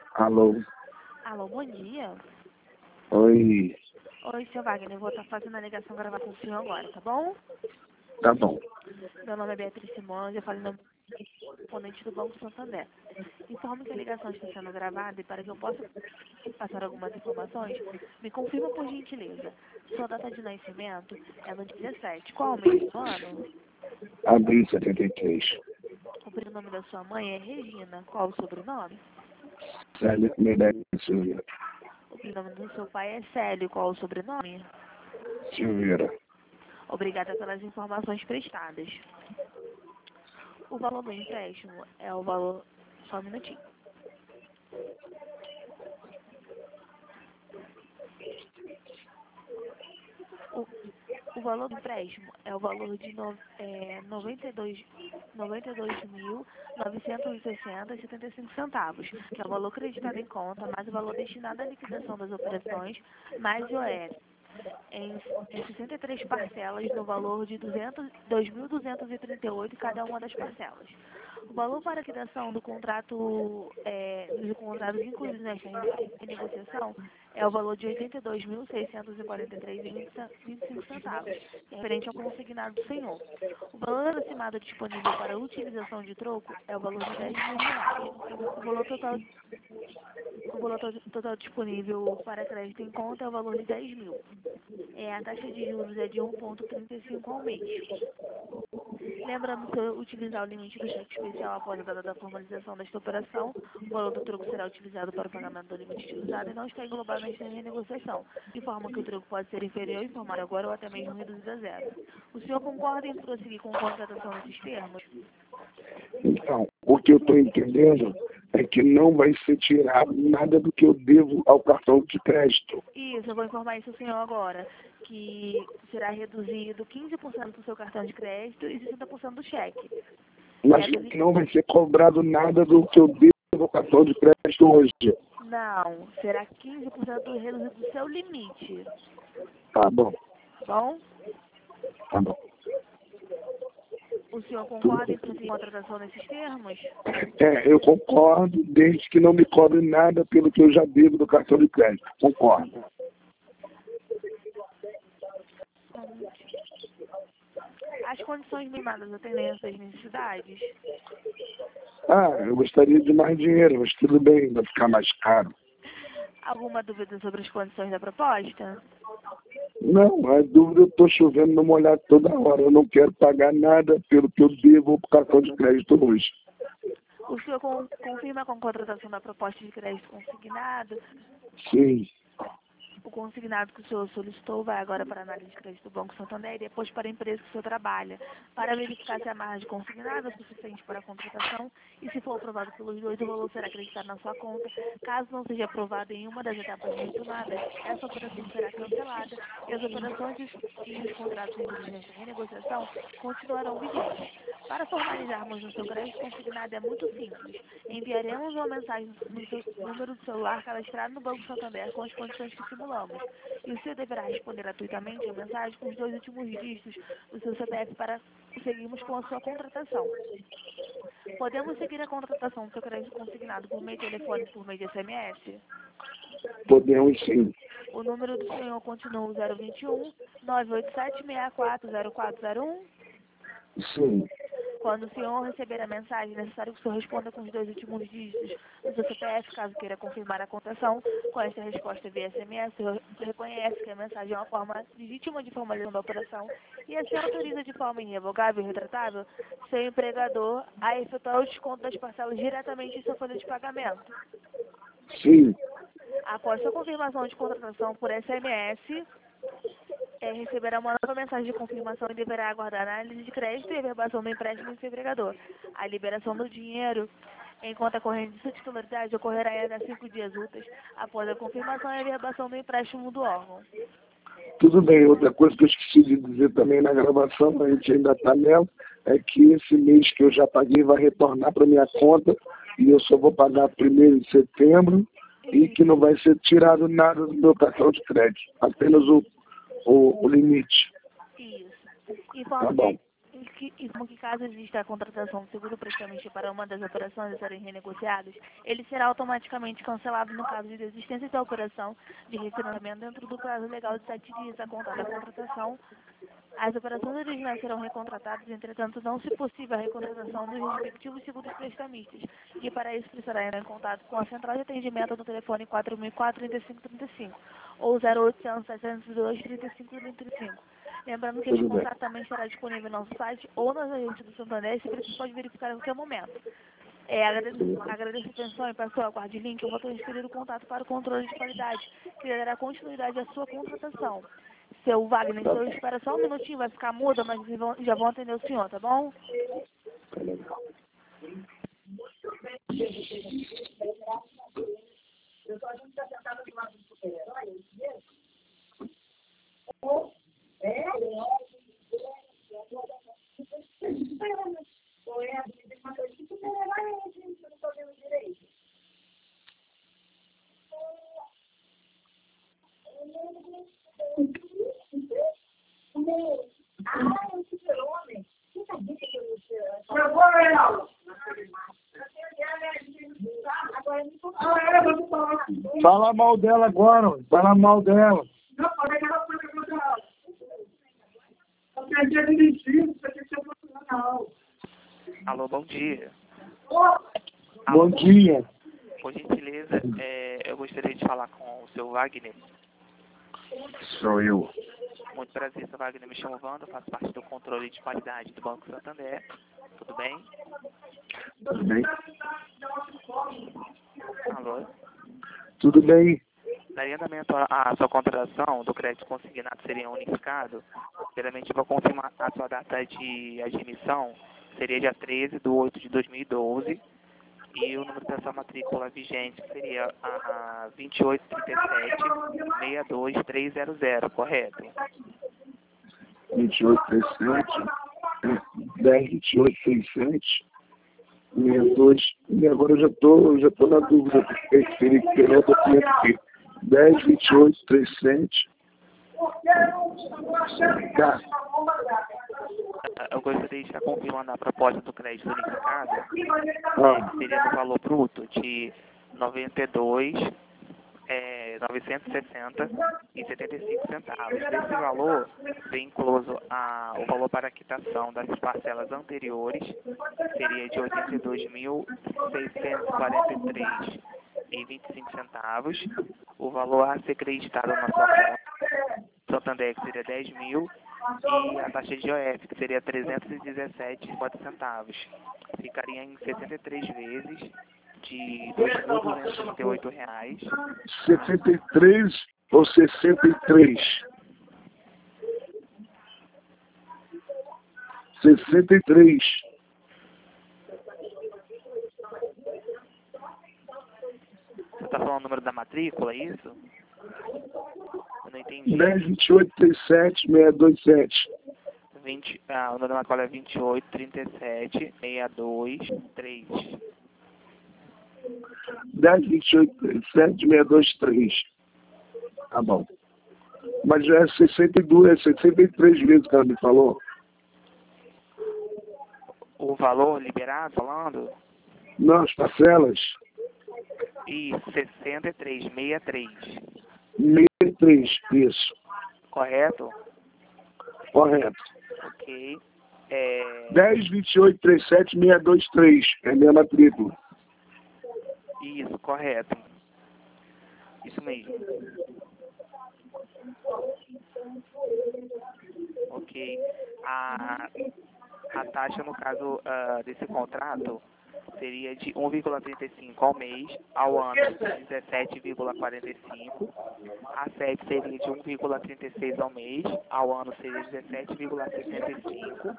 Alô? Alô, bom dia. Oi. Oi, seu Wagner, eu vou estar fazendo a ligação gravada com o senhor agora, tá bom? Tá bom. Meu nome é Beatriz Simões, eu falo em nome do componente do Banco Santander. Informo que a ligação está sendo gravada e para que eu possa passar algumas informações, me confirma por gentileza. Sua data de nascimento é no 17. Qual o mês do ano? Abril 73. O prenome da sua mãe é Regina. Qual o sobrenome? Célio Meirelles Silveira. O prenome do seu pai é Célio. Qual o sobrenome? Silveira. Obrigada pelas informações prestadas. O valor do empréstimo é o valor... Só um minutinho. O valor do empréstimo é o valor de 92.960,75 centavos, que é o valor creditado em conta, mais o valor destinado à liquidação das operações, mais IOF, em 63 parcelas no valor de 2.238 cada uma das parcelas. O valor para a liquidação do contrato, dos contratos incluídos nesta renegociação é o valor de R$ 82.643,25 centavos, referente ao consignado do senhor. O valor aproximado disponível para utilização de troco é o valor de R$ 10.000. O valor total disponível para crédito em conta é o valor de 10 mil. A taxa de juros é de 1,35 ao mês. Lembrando que se eu utilizar o limite do cheque especial após a data da formalização desta operação, o valor do troco será utilizado para o pagamento do limite utilizado e não está englobado nesta renegociação, de forma que o troco pode ser inferior, informado agora, ou até mesmo reduzido a zero. O senhor concorda em prosseguir com a contratação nesses termos? Então, o que eu estou entendendo é que não vai ser tirado nada do que eu devo ao cartão de crédito. Isso, eu vou informar isso ao senhor agora, que será reduzido 15% do seu cartão de crédito e 60% do cheque. Mas não vai ser cobrado nada do que eu devo ao cartão de crédito hoje. Não, será 15% reduzido do seu limite. Tá bom. Bom? Tá bom. O senhor concorda em prosseguir com a contratação nesses termos? Eu concordo, desde que não me cobre nada pelo que eu já devo do cartão de crédito. Concordo. As condições mimadas atendem essas necessidades? Eu gostaria de mais dinheiro, mas tudo bem, vai ficar mais caro. Alguma dúvida sobre as condições da proposta? Não, a dúvida, eu estou chovendo no molhado toda hora. Eu não quero pagar nada pelo que eu devo para o cartão de crédito hoje. O senhor confirma com a contratação da proposta de crédito consignado? Sim. O consignado que o senhor solicitou vai agora para a análise de crédito do Banco Santander e depois para a empresa que o senhor trabalha, para verificar se a margem consignada é suficiente para a contratação e, se for aprovado pelos dois, o valor será acreditado na sua conta. Caso não seja aprovado em uma das etapas mencionadas, essa operação será cancelada e as operações e os contratos incluídos nesta renegociação continuarão vigentes. Para formalizarmos o seu crédito consignado é muito simples. Enviaremos uma mensagem no seu número de celular cadastrado no Banco Santander com as condições que simulamos. E o senhor deverá responder gratuitamente a mensagem com os 2 últimos dígitos do seu CPF para seguirmos com a sua contratação. Podemos seguir a contratação do seu crédito consignado por meio de telefone e por meio de SMS? Podemos sim. O número do senhor continua o 021 987 64 0401. Sim. Quando o senhor receber a mensagem, é necessário que o senhor responda com os 2 últimos dígitos do seu CPF, caso queira confirmar a contação. Com esta resposta via SMS, o senhor reconhece que a mensagem é uma forma legítima de formalização da operação e assim autoriza de forma irrevogável e retratável seu empregador a efetuar o desconto das parcelas diretamente em sua folha de pagamento. Sim. Após sua confirmação de contratação por SMS, receberá uma nova mensagem de confirmação e deverá aguardar a análise de crédito e a verbação do empréstimo do seu empregador. A liberação do dinheiro em conta corrente de sua titularidade ocorrerá em até 5 dias úteis após a confirmação e a verbação do empréstimo do órgão. Tudo bem. Outra coisa que eu esqueci de dizer também na gravação, a gente ainda está nela, é que esse mês que eu já paguei vai retornar para minha conta e eu só vou pagar 1º de setembro e que não vai ser tirado nada do meu cartão de crédito, apenas o limite. Isso. Tá bom. Informo que caso exista a contratação do seguro prestamista para uma das operações a serem renegociadas, ele será automaticamente cancelado no caso de desistência da operação de refinanciamento dentro do prazo legal de 7 dias a contar da contratação. As operações originais serão recontratadas, entretanto, não se possível a recontratação dos respectivos seguros prestamistas, e para isso precisará entrar em contato com a central de atendimento no telefone 4004-3535 ou 0800-702-3535. Lembrando que este contato também estará disponível no nosso site ou nas agências do Santander, e você pode verificar a qualquer momento. Agradeço a atenção e passou a guarde link. Eu vou transferir o contato para o controle de qualidade, que dará continuidade à sua contratação. Seu Wagner, então espera só um minutinho, vai ficar muda, mas já vão atender o senhor, tá bom? Fala mal dela agora, fala mal dela. Alô, bom dia. Bom dia. Por gentileza, eu gostaria de falar com o seu Wagner. Sou eu. Muito prazer, seu Wagner. Me chamo Wanda, faço parte do controle de qualidade do Banco Santander. Tudo bem? Tudo bem? Alô? Tudo bem. Daria andamento à sua contratação do crédito consignado seria unificado. Primeiramente, eu vou confirmar a sua data de admissão. Seria dia 13/8/2012. E o número da sua matrícula vigente seria a 2837-62300, correto? 2837, 102867, 62. E agora eu já tô na dúvida, porque seria que eu tô aqui. 102837. Tá. Eu gostaria de estar confirmando a proposta do crédito unificado. Seria no valor bruto de 960,75 centavos. Desse valor, vem incluso o valor para a quitação das parcelas anteriores, seria de 82.643,25 centavos. O valor a ser creditado na sua conta Santander, que seria 10.000, e a taxa de IOF, que seria 317,50 centavos. Ficaria em 63 vezes de R$ 2.238. 73 ou 63? 63. Você está falando o número da matrícula, é isso? Eu não entendi. 102837-627. O número da matrícula é 2837-623. 102837-623. Tá bom. Mas já é 62, 63 vezes que ela me falou. O valor liberado, falando? Não, as parcelas. Isso, 63,63. 63, isso. Correto? Correto. Ok. 102837-623. É a minha matrícula. Isso, correto. Isso mesmo. Ok. A taxa, no caso desse contrato, seria de 1,35 ao mês, ao ano de 17,45. A sede seria de 1,36 ao mês, ao ano seria 17,65.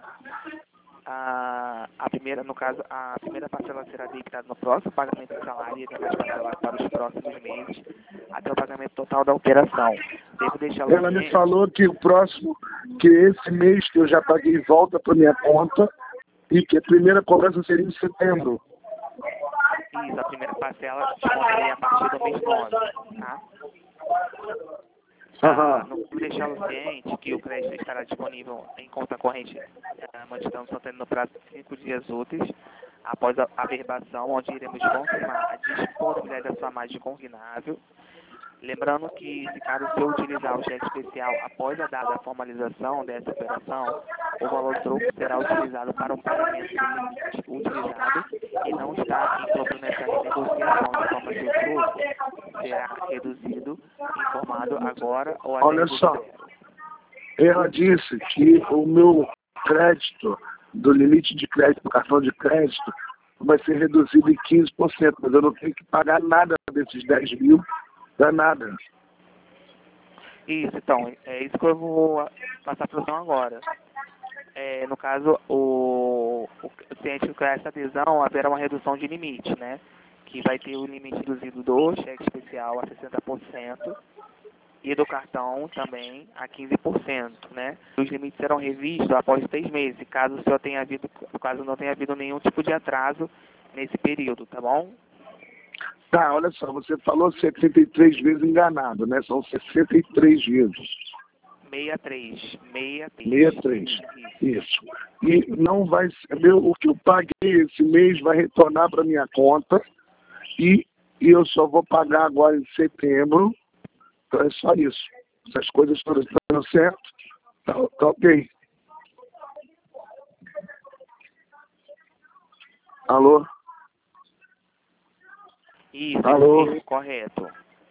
A primeira parcela será debitada no próximo pagamento de salário e demais parcelas para os próximos meses, até o pagamento total da operação. Devo deixar Ela me falou que que esse mês que eu já paguei volta para minha conta e que a primeira cobrança seria em setembro. Isso, a primeira parcela descontaria a partir do mês 9, tá? Não deixá-lo ciente que o crédito estará disponível em conta corrente Mantição Santana no prazo de 5 dias úteis após a averbação, onde iremos confirmar a disponibilidade da sua margem consignável. Lembrando que, se caso o senhor utilizar o cheque especial após a data da formalização dessa operação, o valor troco será utilizado para o pagamento do limite utilizado e não está incluído nessa renegociação, de forma que o troco será reduzido, informado agora ou até Olha do só, zero. ela disse que o meu crédito, do limite de crédito do cartão de crédito, vai ser reduzido em 15%, mas eu não tenho que pagar nada desses 10 mil, não é nada. Isso, então, é isso que eu vou passar para o senhor agora. No caso, o cliente que criar essa adesão, haverá uma redução de limite, né? Que vai ter o limite reduzido do cheque especial a 60% e do cartão também a 15%, né? Os limites serão revistos após 3 meses, caso não tenha havido nenhum tipo de atraso nesse período, tá bom? Tá, olha só, você falou 73 vezes enganado, né? São 63 vezes. 63. 63. Isso. E não vai ser, o que eu paguei esse mês vai retornar para minha conta e eu só vou pagar agora em setembro. Então é só isso. Essas coisas todas estão certo? Tá ok. Alô? Isso, Alô? isso, correto.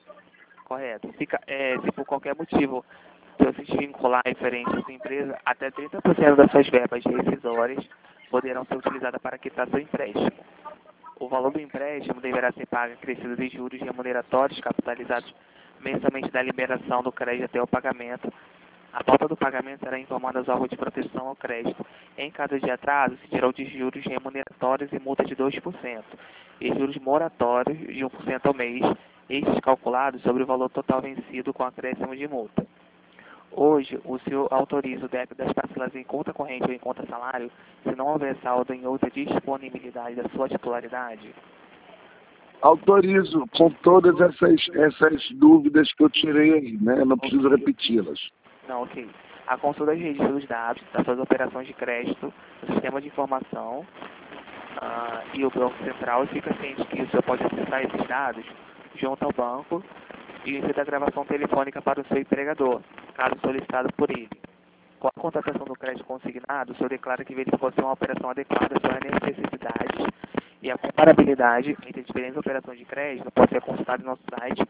Se por qualquer motivo você se vincular referente à sua empresa, até 30% das suas verbas rescisórias poderão ser utilizadas para quitar seu empréstimo. O valor do empréstimo deverá ser pago acrescido de juros remuneratórios capitalizados mensalmente da liberação do crédito até o pagamento. A falta do pagamento será informada aos órgãos de proteção ao crédito. Em caso de atraso, se dirão de juros remuneratórios e multa de 2%, e juros moratórios de 1% ao mês, estes calculados sobre o valor total vencido com acréscimo de multa. Hoje, o senhor autoriza o débito das parcelas em conta corrente ou em conta salário, se não houver saldo em outra disponibilidade da sua titularidade? Autorizo com todas essas dúvidas que eu tirei aí, né? Eu não preciso repeti-las. Não, ok. A consulta de registro dos dados das suas operações de crédito no sistema de informação e o Banco Central, fica ciente que o senhor pode acessar esses dados junto ao banco e efetuar a gravação telefônica para o seu empregador, caso solicitado por ele. Com a contratação do crédito consignado, o senhor declara que verificou ser uma operação adequada às suas necessidades e a comparabilidade entre diferentes operações de crédito pode ser consultada no nosso site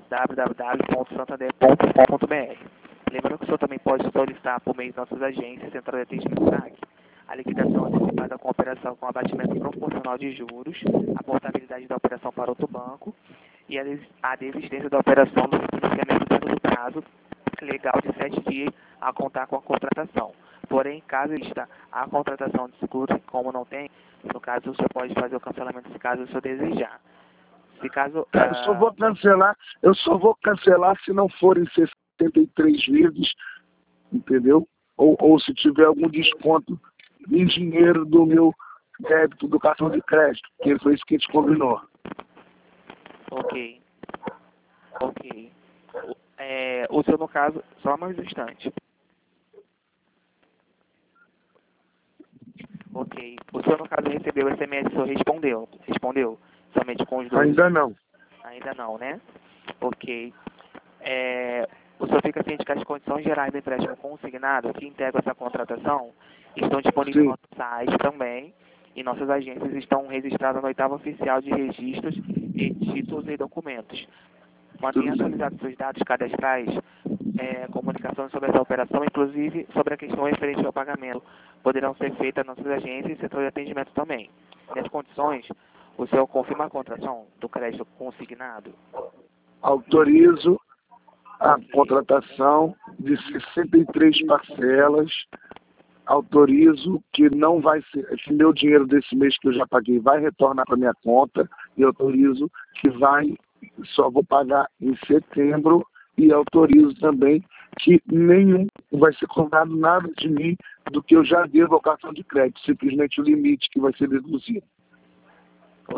www.santander.com.br. Lembrando que o senhor também pode solicitar por meio de nossas agências, Central de Atendimento SAC, a liquidação antecipada com a operação com abatimento proporcional de juros, a portabilidade da operação para outro banco e a desistência da operação do financiamento dentro do prazo legal de 7 dias a contar com a contratação. Porém, caso exista a contratação de seguro, como não tem, no caso o senhor pode fazer o cancelamento se caso o senhor desejar. Se caso... Eu só vou cancelar se não forem 63 vezes, entendeu? Ou se tiver algum desconto em dinheiro do meu débito do cartão de crédito, que foi isso que a gente combinou. Ok. O senhor, no caso, só mais um instante. Ok. O senhor, no caso, recebeu o SMS, o senhor respondeu somente com os dois? Ainda não. Ainda não, né? Ok. O senhor fica ciente que as condições gerais do empréstimo consignado que integram essa contratação estão disponíveis no nosso site também, e nossas agências estão registradas no 8º Oficial de Registros e Títulos e Documentos. Mantenha atualizados seus dados cadastrais, comunicações sobre essa operação, inclusive sobre a questão referente ao pagamento, poderão ser feitas nas nossas agências e setor de atendimento também. Nessas condições, o senhor confirma a contratação do crédito consignado? Autorizo a contratação de 63 parcelas. Autorizo que não vai ser, que meu dinheiro desse mês que eu já paguei vai retornar para minha conta, e autorizo que só vou pagar em setembro, e autorizo também que nenhum vai ser cobrado nada de mim do que eu já devo ao cartão de crédito, simplesmente o limite que vai ser deduzido.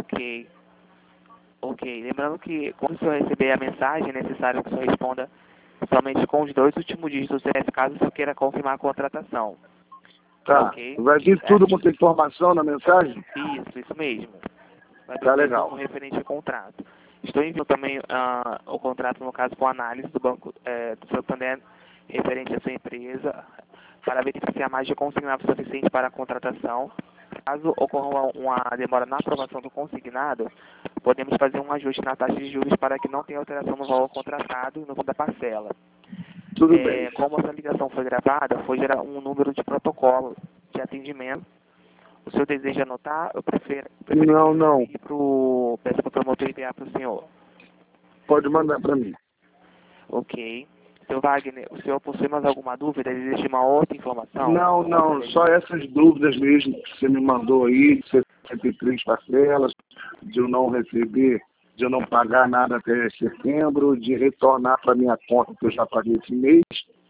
Ok. Lembrando que quando o senhor receber a mensagem, é necessário que o senhor responda somente com os 2 últimos dígitos do CPF, caso você queira confirmar a contratação. Tá. Ok? Vai vir tudo com essa informação na mensagem? Isso mesmo. Vai Tá vir legal. um referente ao contrato. Estou enviando também o contrato, no caso, com análise do Banco do Santander, referente à sua empresa, para verificar se a margem consignada é suficiente para a contratação. Caso ocorra uma demora na aprovação do consignado, podemos fazer um ajuste na taxa de juros para que não tenha alteração no valor contratado e no valor da parcela. Tudo bem. Como essa ligação foi gravada, foi gerar um número de protocolo de atendimento. O senhor deseja anotar? Eu prefiro Não. peço para o promotor enviar para o senhor. Pode mandar para mim. Ok. Seu Wagner, o senhor possui mais alguma dúvida? Existe uma outra informação? Não, só essas dúvidas mesmo que você me mandou aí, de 63 parcelas, de eu não receber, de eu não pagar nada até setembro, de retornar para minha conta que eu já paguei esse mês,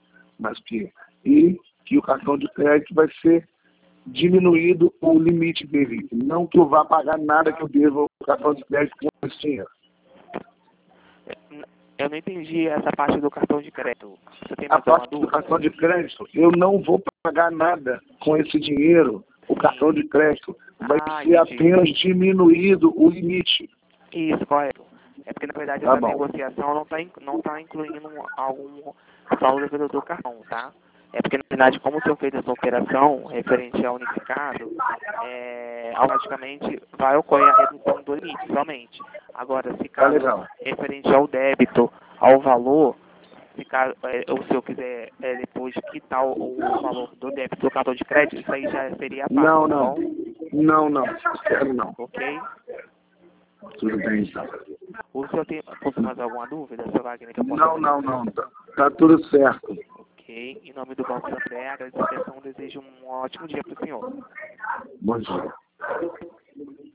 e que o cartão de crédito vai ser diminuído o limite dele. Não que eu vá pagar nada que eu devo ao cartão de crédito com esse dinheiro. Eu não entendi essa parte do cartão de crédito. Você tem A mais alguma parte do dúvida? cartão de crédito, eu não vou pagar nada com esse dinheiro. O cartão de crédito vai ser entendi. apenas diminuído o limite. Isso, correto. É porque, na verdade, Tá essa bom. negociação não tá incluindo algum saldo do cartão, tá? É porque, na verdade, como o senhor fez essa operação referente ao unificado, automaticamente vai ocorrer a redução do limite somente. Agora, se caso legal. referente ao débito, ao valor, se caso o senhor quiser depois quitar o valor do débito do cartão de crédito, isso aí já seria a parte, Não. tá bom? Não. Quero não. Ok? Tudo bem, então. O senhor possui mais alguma dúvida, seu Wagner? Que eu possa Não. Tá tudo certo. Ok. Em nome do Banco Santander, agradeço a atenção, desejo um ótimo dia para o senhor. Bom dia.